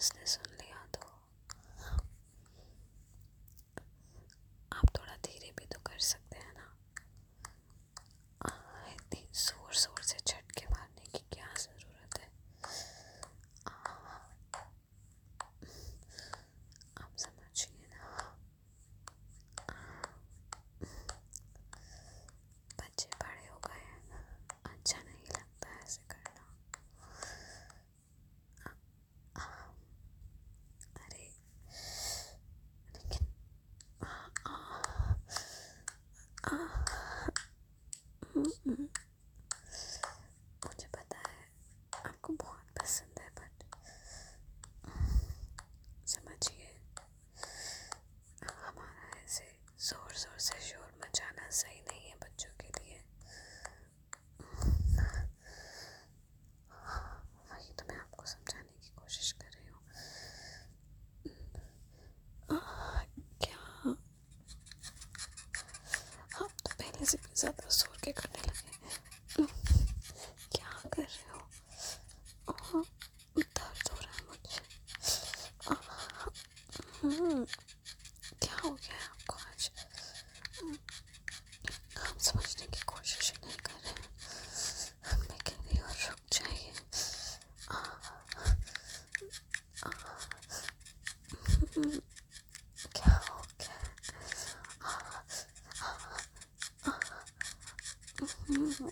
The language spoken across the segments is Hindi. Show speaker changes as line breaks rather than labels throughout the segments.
उसने सुन लिया तो आप थोड़ा धीरे भी तो कर सकते हैं ना। इतनी जोर जोर से झटके मारने की क्या ज़रूरत है। आप समझिए ना, बच्चे बड़े हो गए हैं, अच्छा नहीं लगता ऐसे करना। अरे लेकिन मुझे पता है आपको बहुत पसंद है, बट समझिए हमारा ऐसे जोर जोर से शोर मचाना सही नहीं है बच्चों के लिए। वही तो मैं आपको समझाने की कोशिश कर रही हूँ। क्या आप तो पहले से भी ज़्यादा जोर के करने लगे। क्या कर रहे हो? दर्द हो रहा है मुझे। क्या हो गया है आपको आज? आप समझने की कोशिश ही नहीं कर रहे हैं। मैं कह रही हूँ रुक जाइए। क्या हो गया है?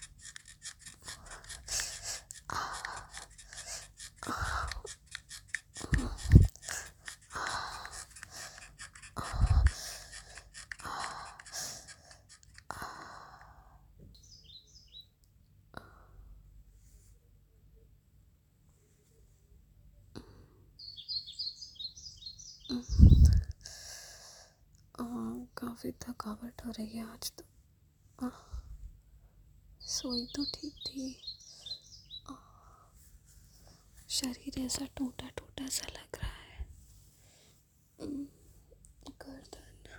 काफ़ी थकावट हो रही है आज तो। सोई तो ठीक थी। शरीर ऐसा टूटा टूटा सा लग रहा है। गर्दन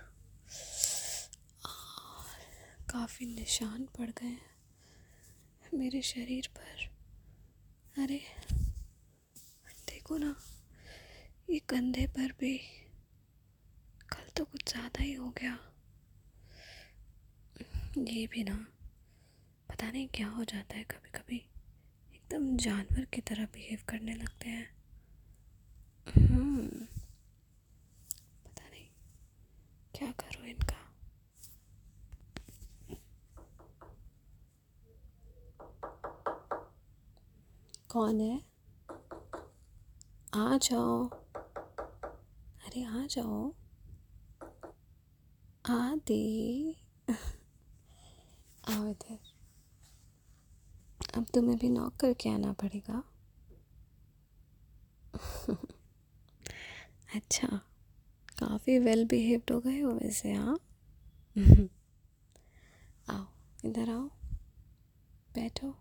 काफ़ी निशान पड़ गए हैं मेरे शरीर पर। अरे देखो ना, ये कंधे पर भी कल तो कुछ ज़्यादा ही हो गया। ये भी ना पता नहीं क्या हो जाता है, कभी कभी एकदम जानवर की तरह बिहेव करने लगते हैं। पता नहीं क्या करूँ इनका। कौन है? आ जाओ। अरे आ जाओ। आदि आओ इधर। अब तुम्हें भी नॉक करके आना पड़ेगा। अच्छा, काफ़ी वेल बिहेव्ड हो गए हो वैसे। हाँ आओ इधर आओ, बैठो।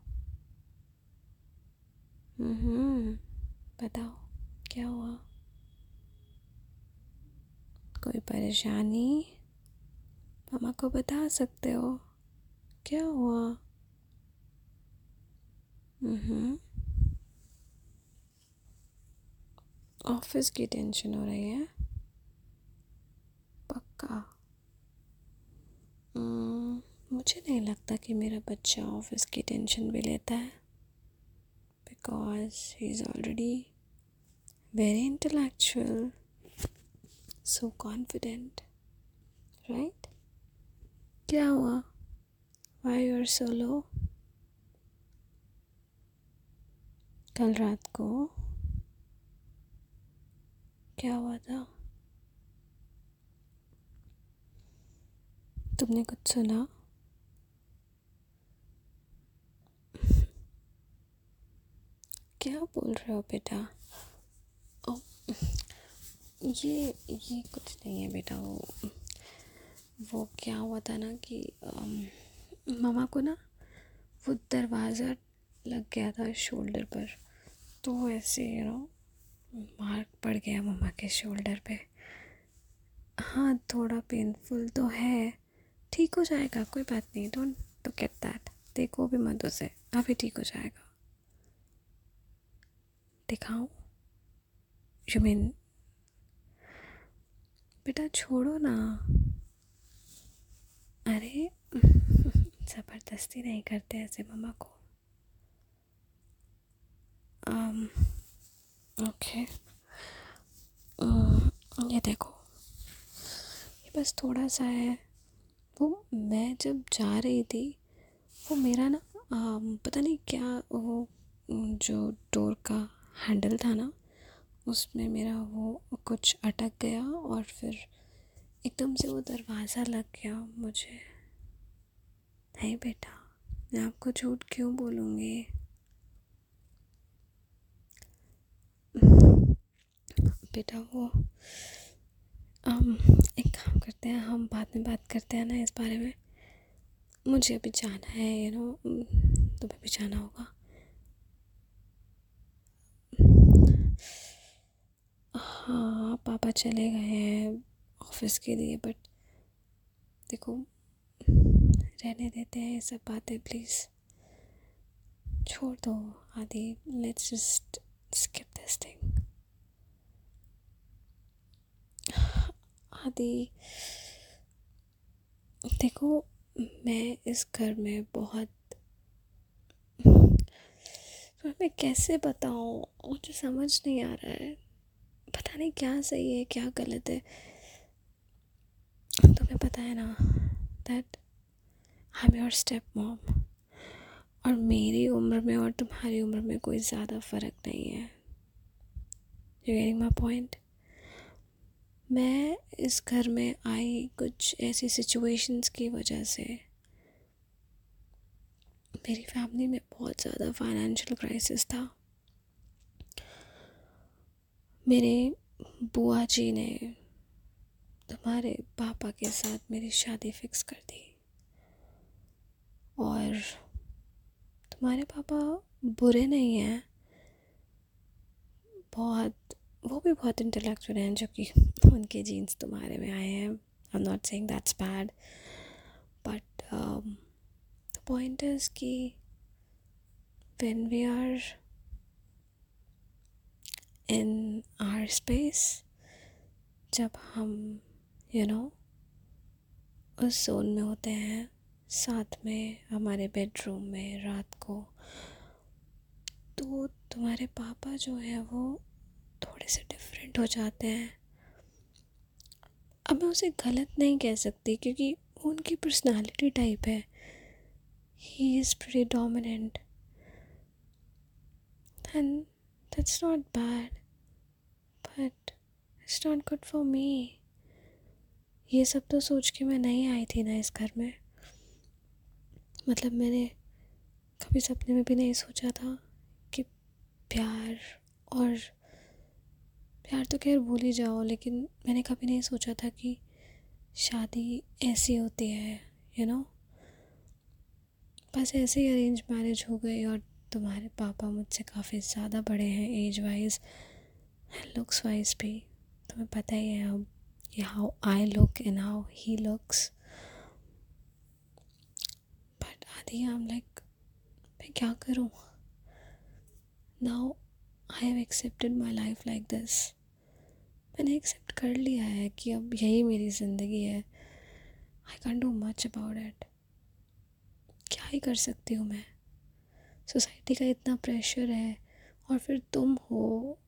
बताओ क्या हुआ? कोई परेशानी? मामा को बता सकते हो क्या हुआ। ऑफिस की टेंशन हो रही है पक्का? मुझे नहीं लगता कि मेरा बच्चा ऑफिस की टेंशन भी लेता है, because he is already very intellectual, so confident, right? क्या हुआ? Why you are so low? कल रात को क्या हुआ था? तुमने कुछ सुना? क्या बोल रहे हो बेटा? ओ, ये कुछ नहीं है बेटा। वो क्या हुआ था ना कि मामा को ना वो दरवाज़ा लग गया था शोल्डर पर, तो ऐसे मार्क पड़ गया मम्मा के शोल्डर पे। हाँ थोड़ा पेनफुल तो है, ठीक हो जाएगा, कोई बात नहीं। डोंट लुक एट दैट, देखो भी मत उसे, अभी ठीक हो जाएगा। दिखाऊं? यू मीन बेटा छोड़ो ना। अरे ज़बरदस्ती नहीं करते ऐसे मम्मा को। ओके ये देखो, ये बस थोड़ा सा है। वो मैं जब जा रही थी, वो मेरा ना पता नहीं क्या, वो जो डोर का हैंडल था ना, उसमें मेरा वो कुछ अटक गया और फिर एकदम से वो दरवाज़ा लग गया मुझे। नहीं बेटा, मैं आपको झूठ क्यों बोलूँगी। बेटा वो एक काम करते हैं, हम बाद में बात करते हैं ना इस बारे में। मुझे अभी जाना है, तुम्हें भी जाना होगा। हाँ पापा चले गए हैं ऑफिस के लिए, बट देखो रहने देते हैं ये सब बातें, प्लीज़ छोड़ दो Aadi. Let's just skip this thing Aadi. देखो मैं इस घर में बहुत, पर मैं कैसे बताऊँ, मुझे समझ नहीं आ रहा है। पता नहीं क्या सही है क्या गलत है। तुम्हें पता है ना that I am your step mom, और मेरी उम्र में और तुम्हारी उम्र में कोई ज़्यादा फ़र्क नहीं है। You getting my point. मैं इस घर में आई कुछ ऐसी सिचुएशंस की वजह से। मेरी फैमिली में बहुत ज़्यादा फाइनेंशियल क्राइसिस था। मेरे बुआ जी ने तुम्हारे पापा के साथ मेरी शादी फिक्स कर दी, और तुम्हारे पापा बुरे नहीं हैं, बहुत, वो भी बहुत इंटेलेक्चुअल हैं, जो कि उनके जीन्स तुम्हारे में आए हैं। I am not saying that's bad, but the point is कि when we are in our space, जब हम उस जोन में होते हैं साथ में हमारे बेडरूम में रात को, तो तुम्हारे पापा जो है वो थोड़े से डिफरेंट हो जाते हैं। अब मैं उसे गलत नहीं कह सकती क्योंकि उनकी पर्सनालिटी टाइप है। He is pretty dominant and that's not bad, but it's not good for me. ये सब तो सोच के मैं नहीं आई थी ना इस घर में। मतलब मैंने कभी सपने में भी नहीं सोचा था कि प्यार, और प्यार तो खैर भूल ही जाओ, लेकिन मैंने कभी नहीं सोचा था कि शादी ऐसी होती है। यू नो बस ऐसे ही अरेंज मैरिज हो गई, और तुम्हारे पापा मुझसे काफ़ी ज़्यादा बड़े हैं age wise and looks wise भी। तुम्हें पता ही है अब कि how I look and how he looks. But Aadi I am like, मैं क्या करूँ। Now I have accepted my life like this. मैंने एक्सेप्ट कर लिया है कि अब यही मेरी ज़िंदगी है। I can do much about it. क्या ही कर सकती हूँ मैं। सोसाइटी का इतना प्रेशर है, और फिर तुम हो।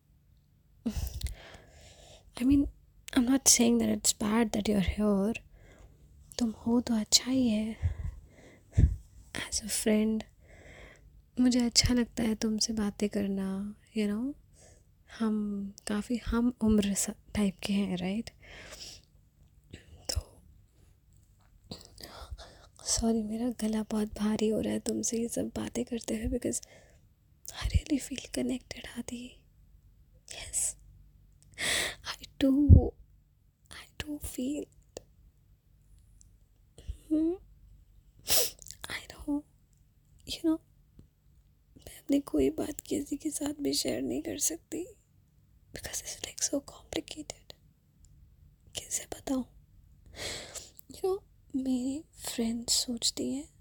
I mean I am not saying that it's bad that you are here. तुम हो तो अच्छा ही है। एज अ फ्रेंड मुझे अच्छा लगता है तुमसे बातें करना। हम काफ़ी हम उम्र टाइप के हैं, राइट। तो सॉरी, मेरा गला बहुत भारी हो रहा है तुमसे ये सब बातें करते हुए, because I really feel connected Aadi. Yes, I do, I do feel. I know, मैं अपनी कोई बात किसी के साथ भी शेयर नहीं कर सकती, because it's like so complicated. कैसे बताऊँ। मेरी फ्रेंड्स सोचती हैं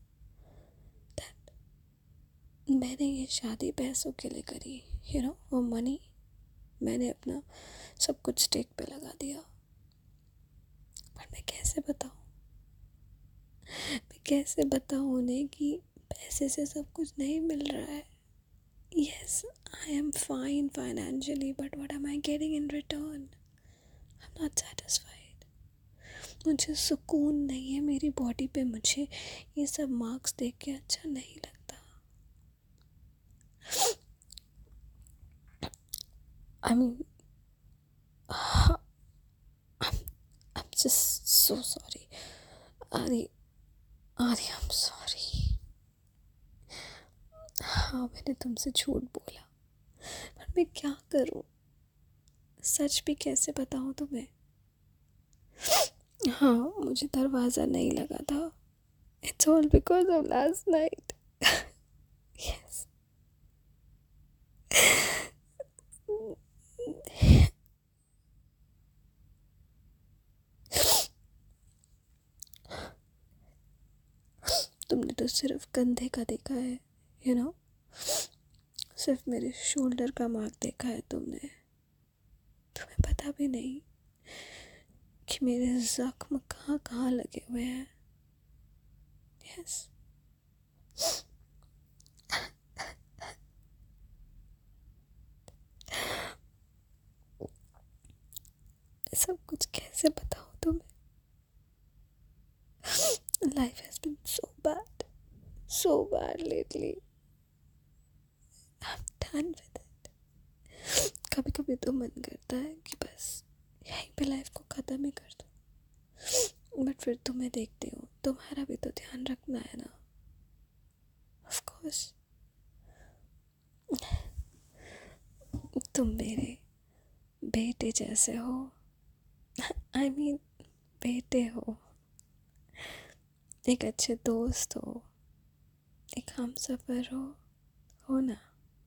दैट मैंने ये शादी पैसों के लिए करी, फॉर मनी। मैंने अपना सब कुछ स्टेक पे लगा दिया। पर मैं कैसे बताऊँ उन्हें कि पैसे से सब कुछ नहीं मिल रहा है। Yes, I am fine financially, but what am I getting in return? I'm not satisfied. मुझे सुकून नहीं है मेरी बॉडी पे। मुझे ये सब मार्क्स देख के अच्छा नहीं लगता। I mean, I'm just so sorry. आदि I'm sorry. हाँ, मैंने तुमसे झूठ बोला, पर मैं क्या करूँ? सच भी कैसे बताऊँ तुम्हें? हाँ, मुझे दरवाज़ा नहीं लगा था। It's all because of last night. Yes. तुमने तो सिर्फ कंधे का देखा है, you know? सिर्फ मेरे शोल्डर का मार्क देखा है तुमने। तुम्हें पता भी नहीं कि मेरे जख्म कहाँ कहाँ लगे हुए हैं। यस। मैं सब कुछ कैसे बताऊँ तुम्हें? Life has been so bad lately. I'm done with it. कभी कभी तो मन करता है कि बस यहीं पे लाइफ को ख़त्म ही कर दूँ। बट फिर तुम्हें देखती हूँ, तुम्हारा भी तो ध्यान रखना है ना। ऑफ कोर्स तुम मेरे बेटे जैसे हो। I mean, बेटे हो, एक अच्छे दोस्त हो, एक हमसफर हो ना।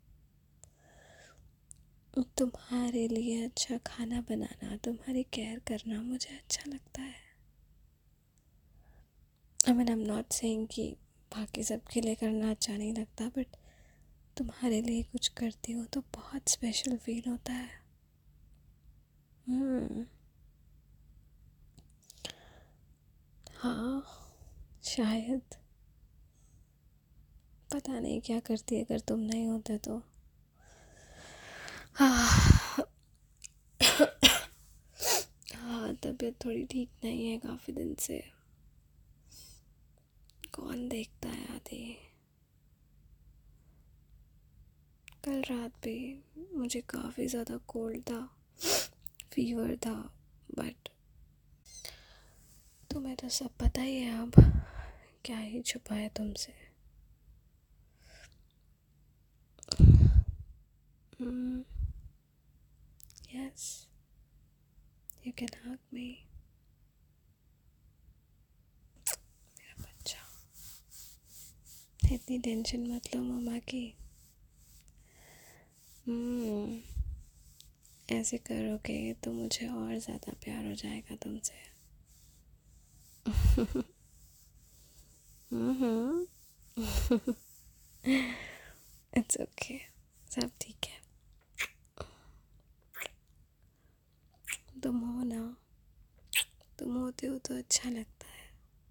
तुम्हारे लिए अच्छा खाना बनाना, तुम्हारी केयर करना मुझे अच्छा लगता है। I mean, I am not saying कि बाकी सबके लिए करना अच्छा नहीं लगता, बट तुम्हारे लिए कुछ करती हो तो बहुत स्पेशल फील होता है। हाँ, शायद। पता नहीं क्या करती अगर तुम नहीं होते तो। हाँ, तबीयत थोड़ी ठीक नहीं है काफ़ी दिन से। कौन देखता है आदि? कल रात भी मुझे काफ़ी ज़्यादा कोल्ड था, फीवर था, बट तुम्हें तो सब पता ही है। अब क्या ही छुपाए तुमसे। Yes, you can hug me मेरा बच्चा। इतनी टेंशन मत लो मम्मा की। ऐसे करोगे तो मुझे और ज़्यादा प्यार हो जाएगा तुमसे। इट्स ओके, सब ठीक है। तुम हो ना, तुम होते हो तो अच्छा लगता है।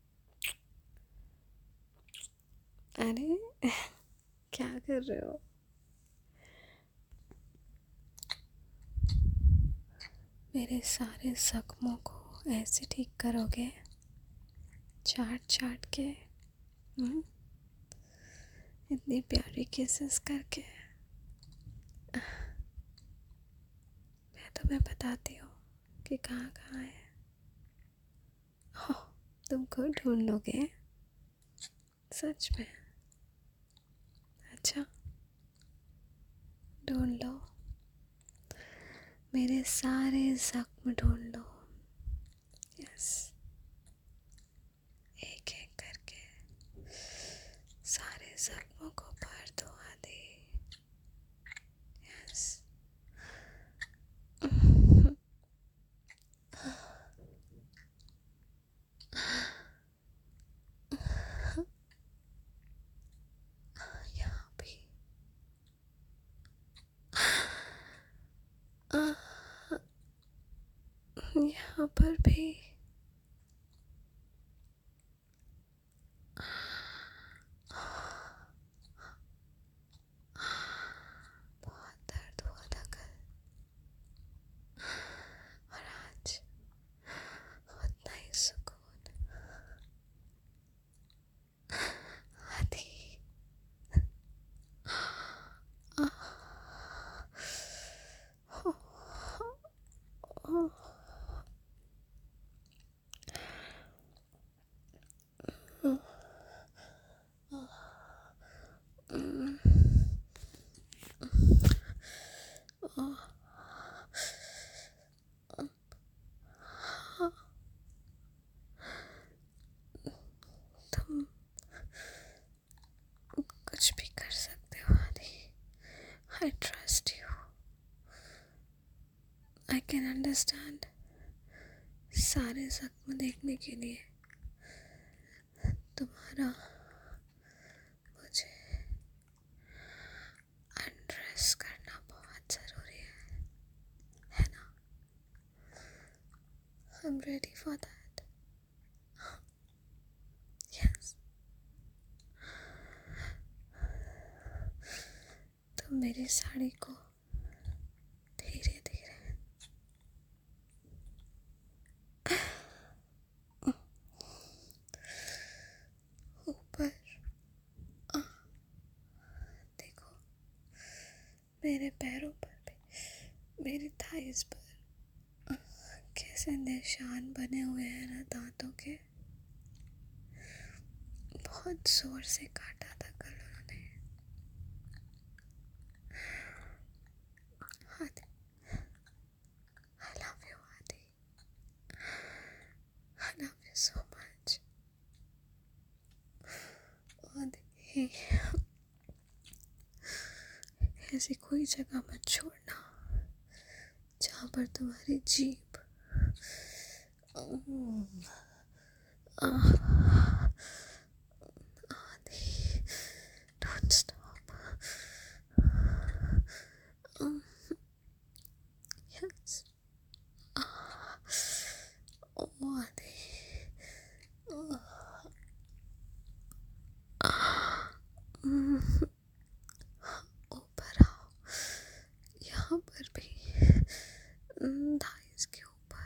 अरे क्या कर रहे हो? मेरे सारे जख्मों को ऐसे ठीक करोगे, चाट चाट के, इतनी प्यारी किसेस करके। मैं तुम्हें बताती हूँ कि कहाँ कहाँ है। तुमको ढूंढ लोगे सच में? अच्छा, ढूंढ लो, मेरे सारे जख्म ढूंढ लो। यस, एक एक करके सारे जख्मों को भर दो आदि। यस। यहाँ भी। यहाँ पर भी बहुत दर्द हुआ था कल, और आज उतना ही सुकून। आदि तुम कुछ भी कर सकते हो आदि। I trust you. I can understand. सारे जख्म देखने के लिए तुम्हारा मुझे अनड्रेस करना बहुत ज़रूरी है ना? I'm ready for that. Yes. तुम मेरी साड़ी को धीरे धीरे ऊपर देखो, मेरे पैरों पर भी, मेरी थाइस पर कैसे निशान बने हुए हैं ना दांतों के। बहुत जोर से काटा था कल उन्होंने। आदि, I love you आदि, I love you so much आदि। ऐसी कोई जगह मत छोड़ना जहाँ पर तुम्हारी जीभ आदि। Don't stop. Yes. आदि। ऊपर आओ, यहाँ पर भी, थाइस के ऊपर,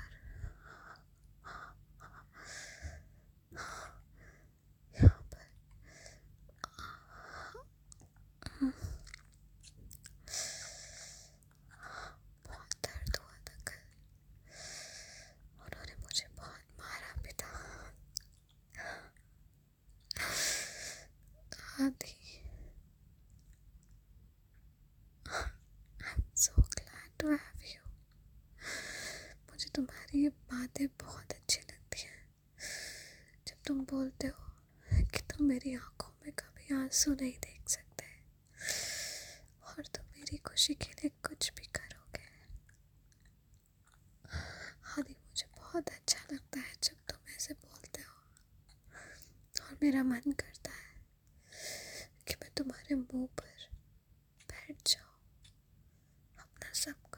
यहाँ पर। बहुत दर्द हुआ था कल, उन्होंने मुझे बहुत मारा भी था आदि। I'm so glad to have you. मुझे तुम्हारी ये बातें बहुत अच्छी लगती हैं, जब तुम बोलते हो कि तुम मेरी आंखों में कभी आंसू नहीं देख सकते और तुम मेरी खुशी के लिए कुछ भी करोगे। आदि, मुझे बहुत अच्छा लगता है जब तुम ऐसे बोलते हो, और मेरा मन करता है कि मैं तुम्हारे मुंह पर बैठ जाऊं, अपना सब